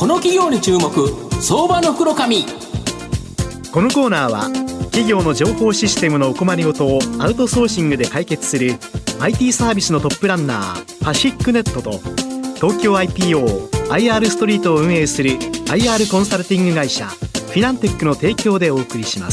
この企業に注目、相場の袋紙。 このコーナーは企業の情報システムのお困りごとをアウトソーシングで解決する IT サービスのトップランナーパシックネットと、東京 IPO、IR ストリートを運営する IR コンサルティング会社フィナンテックの提供でお送りします。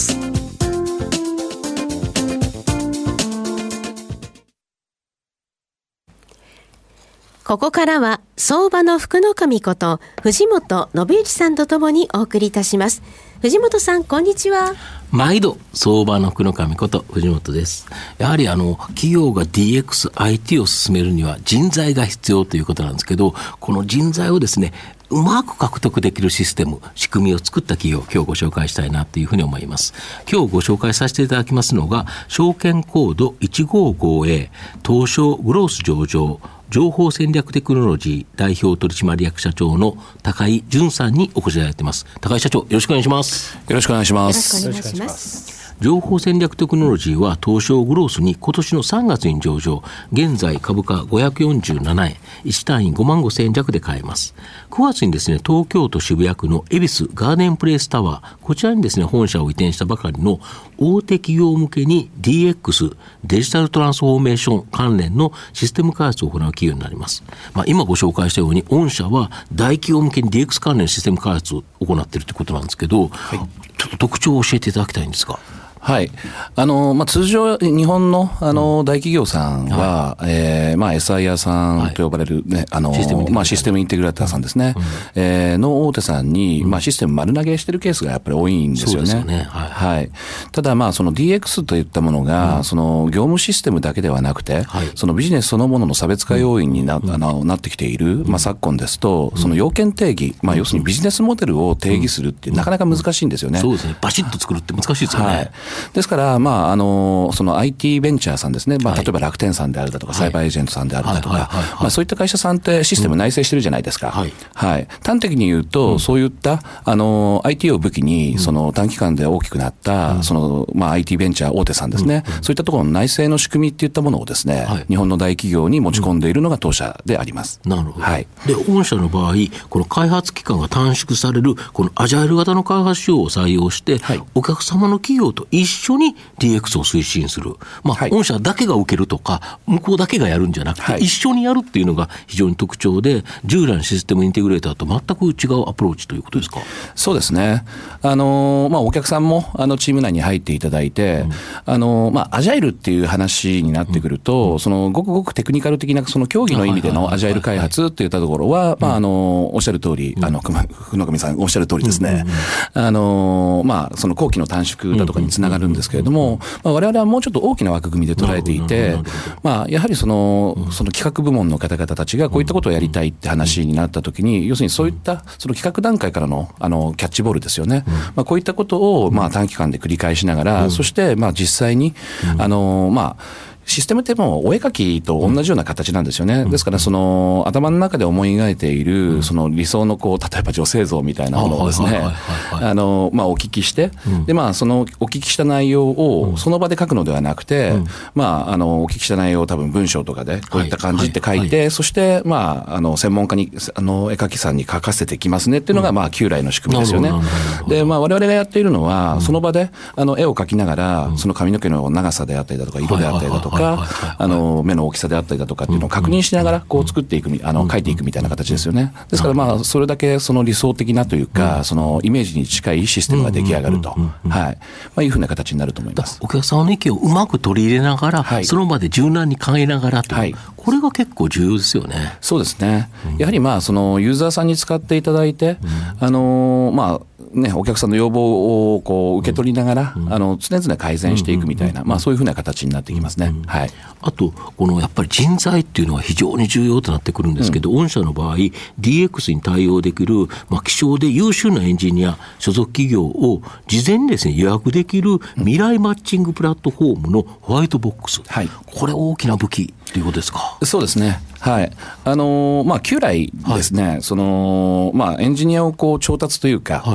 ここからは相場の福の神こと藤本信之さんとともにお送りいたします。藤本さん、こんにちは。 毎度相場の福の神こと藤本です。やはり企業が DX、IT を進めるには人材が必要ということなんですけど、この人材をですね、うまく獲得できるシステム、仕組みを作った企業を今日ご紹介したいなというふうに思います。今日ご紹介させていただきますのが、証券コード 155A 東証グロース上場情報戦略テクノロジー代表取締役社長の高井淳さんにお越しいただいています。高井社長、よろしくお願いします。 よろしくお願いします。 よろしくお願いします。 情報戦略テクノロジーは東証グロースに今年の3月に上場、現在株価547円、1単位5万5千円弱で買えます。9月にですね、東京都渋谷区の恵比寿ガーデンプレイスタワー、こちらにですね、本社を移転したばかりの大手企業向けに DX デジタルトランスフォーメーション関連のシステム開発を行う企業になります。今ご紹介したように、御社は大企業向けに DX 関連システム開発を行っているということなんですけど、はい、ちょっと特徴を教えていただきたいんですが。 はい。通常、日本の、大企業さんは、SIR さんと呼ばれるね、システムインテグレーターさんですね、の大手さんに、システム丸投げしてるケースがやっぱり多いんですよね。そうですよね。はい。ただ、その DX といったものが、その業務システムだけではなくて、そのビジネスそのものの差別化要因になってきている、昨今ですと、その要件定義、要するにビジネスモデルを定義するってなかなか難しいんですよね。 そうですね。バシッと作るって難しいですよね。はい。 ですから、その IT ベンチャーさんですね、例えば楽天さんであるだとか、サイバーエージェントさんであるだとか、そういった会社さんってシステム内製してるじゃないですか。はい。端的に言うと、そういった、IT を武器に、その短期間で大きくなった、IT ベンチャー大手さんですね、そういったところの内製の仕組みっていったものをですね、日本の大企業に持ち込んでいるのが当社であります。 なるほど。 はい。 で、御社の場合、この開発期間が短縮される、このアジャイル型の開発手法を採用して、お客様の企業と一緒にDX を推進する。御社だけが受けるとか、向こうだけがやるんじゃなくて、一緒にやるっていうのが非常に特徴で、従来のシステムインテグレーターと全く違うアプローチということですか？ そうですね。お客さんも、チーム内に入っていただいて、アジャイルっていう話になってくると、その、ごくごくテクニカル的な、その競技の意味でのアジャイル開発っていったところは、おっしゃる通り、福野上さんおっしゃる通りですね。その工期の短縮だとかにつながるんですけれども、我々はもうちょっと大きな枠組みで捉えていて、やはりその企画部門の方々たちがこういったことをやりたいって話になったときに、要するにそういったその企画段階からのキャッチボールですよね。こういったことを短期間で繰り返しながら、そして実際にシステムってもうお絵描きと同じような形なんですよね。ですからその頭の中で思い描いているその理想の例えば女性像みたいなものをですね、お聞きして、でそのお聞きした内容をその場で書くのではなくて、お聞きした内容を多分文章とかでこういった感じって書いて、そして専門家に絵描きさんに書かせてきますねっていうのが旧来の仕組みですよね。で我々がやっているのはその場で絵を描きながらその髪の毛の長さであったりだとか色であったりだとか目の大きさであったりだとかっていうのを確認しながらこう作っていく書いていくみたいな形ですよね。ですからそれだけその理想的なというかそのイメージに近いシステムが出来上がるというふうな形になると思います。 お客様の意見をうまく取り入れながら、その場で柔軟に考えながらという、これが結構重要ですよね。 そうですね。やはりそのユーザーさんに使っていただいてお客さんの要望をこう受け取りながら、常々改善していくみたいな、そういうふうな形になってきますね。 あとやっぱり人材っていうのは非常に重要となってくるんですけど、御社の場合 DX に対応できる、希少で優秀なエンジニア所属企業を事前にですね予約できる未来マッチングプラットフォームのホワイトボックス、これ大きな武器ということですか？ そうですね。旧来ですね、そのエンジニアを調達というか、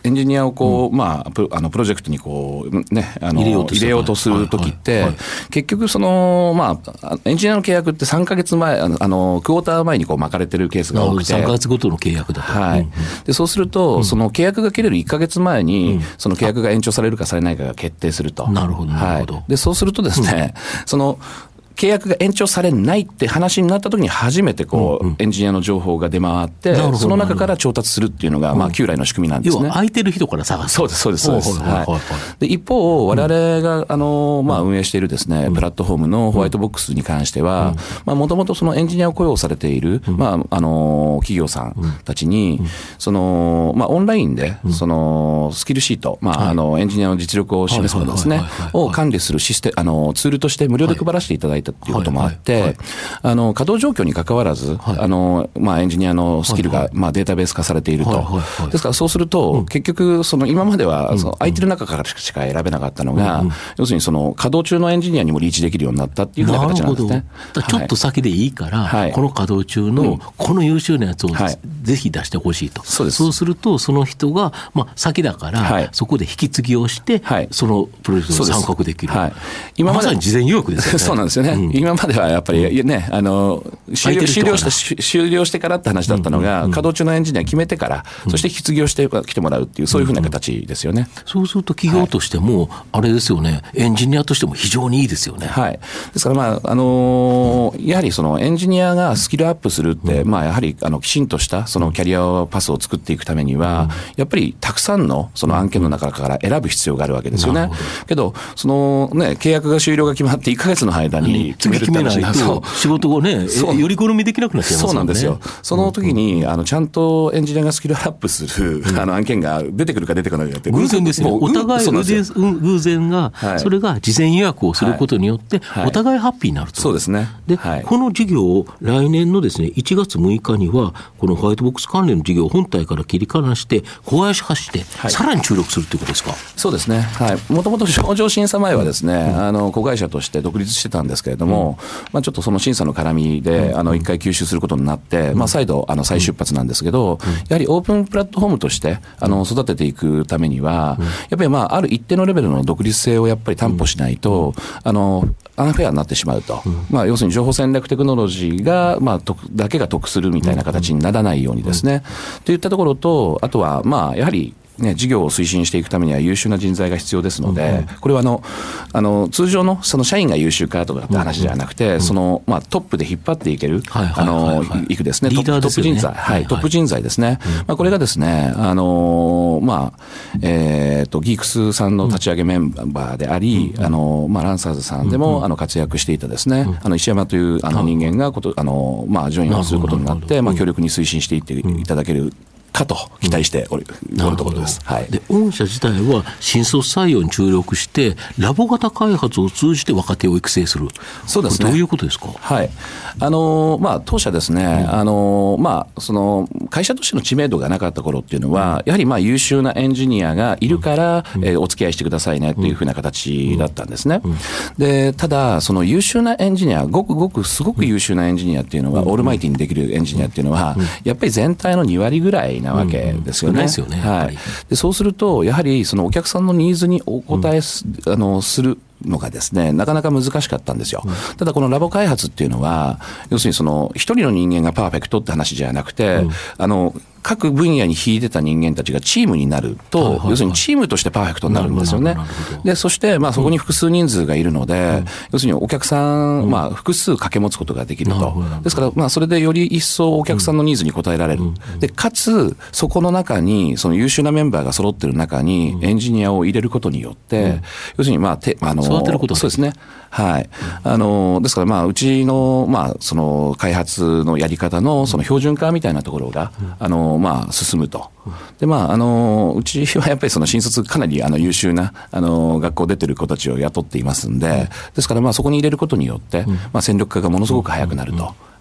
エンジニアをこう、まあ、プロジェクトにこう、ね、入れようとするときって、結局その、まあ、エンジニアの契約って3ヶ月前、クォーター前にこう巻かれてるケースが多くて。 3ヶ月ごとの契約だと。 はい。で、そうすると、その契約が切れる1ヶ月前に、その契約が延長されるかされないかが決定すると。 なるほど、なるほど。 はい。で、そうするとですね、その、契約が延長されないって話になった時に初めてこう、エンジニアの情報が出回って、その中から調達するっていうのが、まあ、旧来の仕組みなんですね。 要は空いてる人から探す。 そうです、そうです、そうです。で、一方、我々が、まあ、運営しているですね、プラットフォームのホワイトボックスに関しては、まあ、もともとそのエンジニアを雇用されている、まあ、企業さんたちに、その、まあ、オンラインで、その、スキルシート、まあ、エンジニアの実力を示すものですね、を管理するツールとして無料で配らせていただいたということもあって、稼働状況に関わらず、まあ、エンジニアのスキルが、まあ、データベース化されていると。ですからそうすると、結局、その今までは、その空いてる中からしか選べなかったのが、要するにその稼働中のエンジニアにもリーチできるようになったっていうふうな形なんですね。 ちょっと先でいいから、この稼働中のこの優秀なやつをぜひ出してほしいと。そうすると、その人が、まあ、先だから、そこで引き継ぎをして、そのプロジェクトに参画できる。今まさに事前予約ですよね。 そうなんですよね。今まではやっぱりね、終了してからって話だったのが、稼働中のエンジニア決めてから、そして引き継ぎをして来てもらうっていう、そういうふうな形ですよね。 そうすると企業としても、あれですよね、エンジニアとしても非常にいいですよね。 はい。ですから、まあ、やはりそのエンジニアがスキルアップするって、まあ、やはりきちんとしたそのキャリアパスを作っていくためには、やっぱりたくさんのその案件の中から選ぶ必要があるわけですよね。けど、そのね、契約が終了が決まって1ヶ月の間に決めるって話ないと仕事をね、より好みできなくなっちゃいますよね。 そうなんですよ。その時に、ちゃんとエンジニアがスキルアップする、案件が出てくるか出てこないかって。 偶然ですよ。お互い偶然が、それが事前予約をすることによって、お互いハッピーになると。 そうですね。 で、この事業を来年のですね、1月6日には、このホワイトボックス関連の事業を本体から切り離して、子会社化して、さらに注力するということですか。 そうですね。はい。もともと上場審査前はですね、子会社として独立してたんですけれども、まあちょっとその審査の絡みで、一回吸収することになって、まあ再度、再出発なんですけど、やはりオープンプラットフォームとして、育てていくためには、やっぱりまあ、ある一定のレベルの独立性をやっぱり担保しないと、アンフェアになってしまうと。まあ、要するに情報戦略テクノロジーが、まあ、だけが得するみたいな形にならないようにですね。といったところと、あとは、まあ、やはり、ね、事業を推進していくためには優秀な人材が必要ですので、これは通常のその社員が優秀かとかって話じゃなくて、その、まあ、トップで引っ張っていける、いくですね、トップ人材、トップ人材ですね。まあ、これがですね、まあ、ギークスさんの立ち上げメンバーであり、まあ、ランサーズさんでも、活躍していたですね、石山という人間がまあ、ジョインをすることになって、まあ、強力に推進していっていただけるかと期待しておるところです。 で、御社自体は新卒採用に注力してラボ型開発を通じて若手を育成する。 そうですね。 どういうことですか。 はい。まあ当社ですね、まあその会社としての知名度がなかった頃っていうのは、やはりまあ優秀なエンジニアがいるから、お付き合いしてくださいねというふうな形だったんですね。で、ただその優秀なエンジニア、すごく優秀なエンジニアっていうのは、オールマイティにできるエンジニアっていうのは、やっぱり全体の2割ぐらいなわけですよね。はい。で、そうすると、やはりそのお客さんのニーズにお答えするのがですね、なかなか難しかったんですよ。ただこのラボ開発っていうのは、要するにその一人の人間がパーフェクトって話じゃなくて、各分野に秀でた人間たちがチームになると、要するにチームとしてパーフェクトになるんですよね。で、そしてまあそこに複数人数がいるので、要するにお客さん、まあ複数掛け持つことができると。ですからまあそれでより一層お客さんのニーズに応えられる。で、かつそこの中にその優秀なメンバーが揃ってる中にエンジニアを入れることによって、要するにまあ育てることそうですね。はい。ですからまあうちのまあその開発のやり方のその標準化みたいなところがまあ進むと。でまあうちはやっぱりその新卒かなり優秀な学校出てる子たちを雇っていますんで、ですからまあそこに入れることによってまあ戦力化がものすごく早くなると。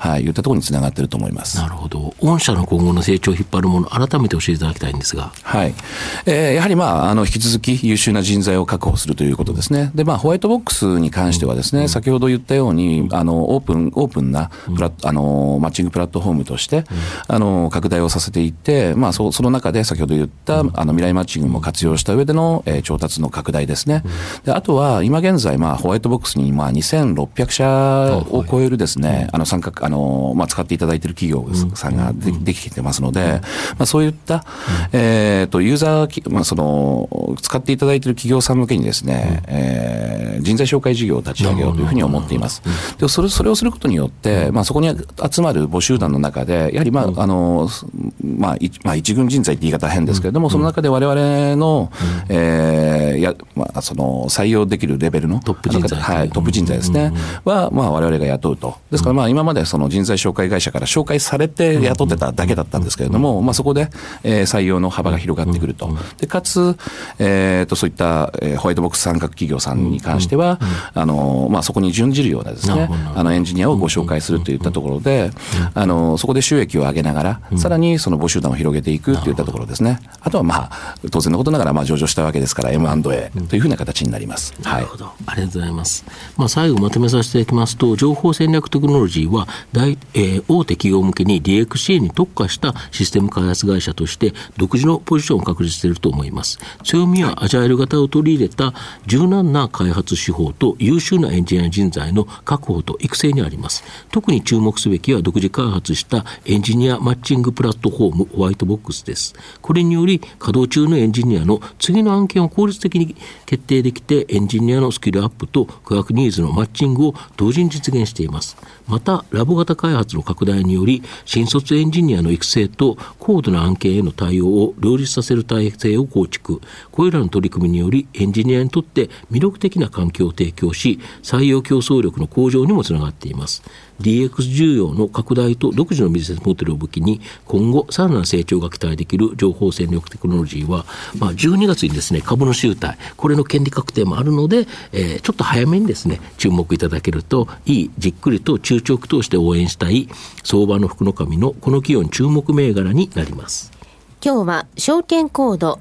はい、いったところにつながっていると思います。 なるほど。御社の今後の成長を引っ張るもの、改めて教えていただきたいんですが。 はい。やはり引き続き優秀な人材を確保するということですね。で、ホワイトボックスに関してはですね、先ほど言ったように、オープンなマッチングプラットフォームとして、拡大をさせていって、その中で先ほど言った、未来マッチングも活用した上での、調達の拡大ですね。で、あとは、今現在、ホワイトボックスに、2600社を超えるですね、参画、使っていただいている企業さんができてますので、そういった、ユーザー、使っていただいている企業さん向けにですね、人材紹介事業を立ち上げようというふうに思っています。で、それをすることによって、そこに集まる募集団の中で、やはり一軍人材って言い方は変ですけれども、その中で我々の、採用できるレベルのトップ人材、 トップ人材ですね、は、我々が雇うと。ですから、今までその人材紹介会社から紹介されて雇ってただけだったんですけれども、そこで、採用の幅が広がってくると。で、かつ、そういった、ホワイトボックス参画企業さんに関しては、そこに準じるようなですね、エンジニアをご紹介するといったところで、そこで収益を上げながら、さらにその募集団を広げていくといったところですね。あとは当然のことながら上場したわけですから M&A というふうな形になります。 なるほど。ありがとうございます。最後まとめさせていただきますと、情報戦略テクノロジーは大手企業向けに DX 支援に特化したシステム開発会社として独自のポジションを確立していると思います。強みはアジャイル型を取り入れた柔軟な開発手法と優秀なエンジニア人材の確保と育成にあります。特に注目すべきは独自開発したエンジニアマッチングプラットフォームホワイトボックスです。これにより稼働中のエンジニアの次の案件を効率的に決定できて、エンジニアのスキルアップと顧客ニーズのマッチングを同時に実現しています。またラボ型開発の拡大により新卒エンジニアの育成と高度な案件への対応を両立させる体制を構築。これらの取り組みによりエンジニアにとって魅力的な環境を提供し、採用競争力の向上にもつながっています。DX 需要の拡大と独自のビジネスモデルを武器に今後さらなる成長が期待できる情報戦略テクノロジーは、12月にですね、株主優待、これの権利確定もあるので、ちょっと早めにですね、注目いただけるといい、じっくりと中長期投資で応援したい相場の福の神のこの企業に注目銘柄になります。 今日は証券コード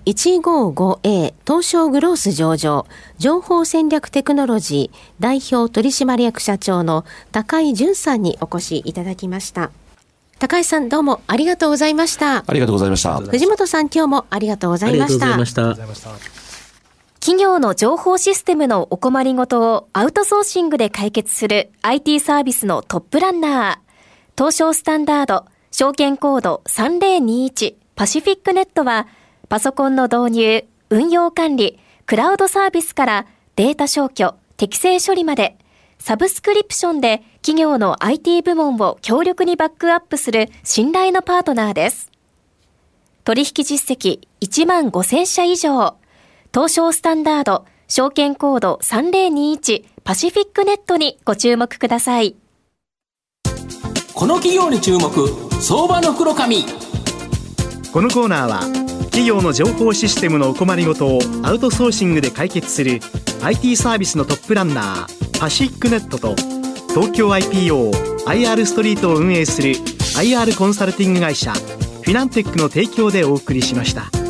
155A 東証グロース上場情報戦略テクノロジー代表取締役社長の高井淳さんにお越しいただきました。高井さん、どうもありがとうございました。 ありがとうございました。 藤本さん、今日もありがとうございました。 ありがとうございました。 企業の情報システムのお困りごとをアウトソーシングで解決する IT サービスのトップランナー、東証スタンダード証券コード3021パシフィックネットは、パソコンの導入、運用管理、クラウドサービスからデータ消去、適正処理まで、サブスクリプションで企業の IT 部門を強力にバックアップする信頼のパートナーです。取引実績15,000社以上、東証スタンダード、証券コード3021パシフィックネットにご注目ください。 この企業に注目、相場の福の神。 このコーナーは企業の情報システムのお困りごとをアウトソーシングで解決する IT サービスのトップランナーパシフィックネットと、東京 IPO、IR ストリートを運営する IR コンサルティング会社フィナンテックの提供でお送りしました。